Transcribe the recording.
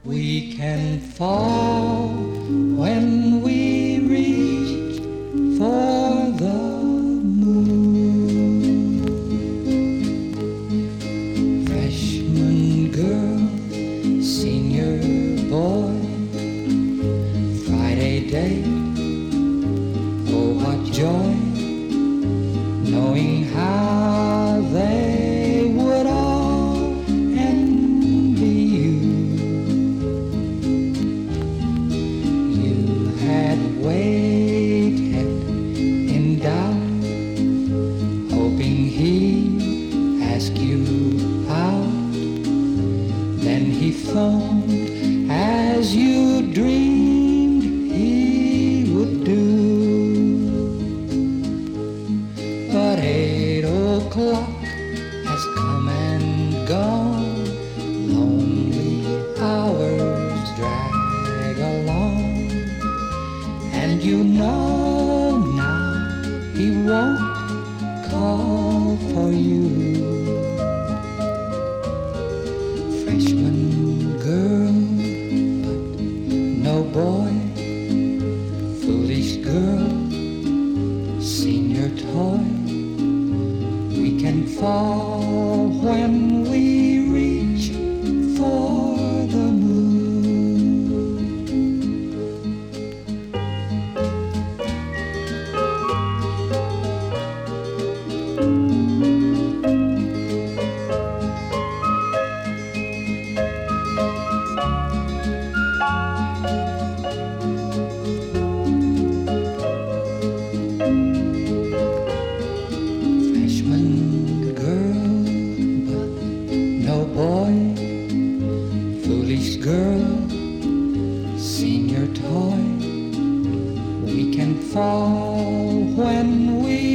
We can fall when we reach for the moon. Freshman girl, senior boy, Friday date. Oh, what joy, knowing how they would all envy you. You had waited in doubt, hoping he'd ask you out. Then he phoned as you dreamed he would do. But 8 o'clock has come and gone, lonely hours drag along, and you know now he won't call for you. Freshman girl, but no boy, foolish girl, senior toy. We can fall when we reach for the moon. Freshman girl, but no boy, foolish girl, senior toy. We can fall when we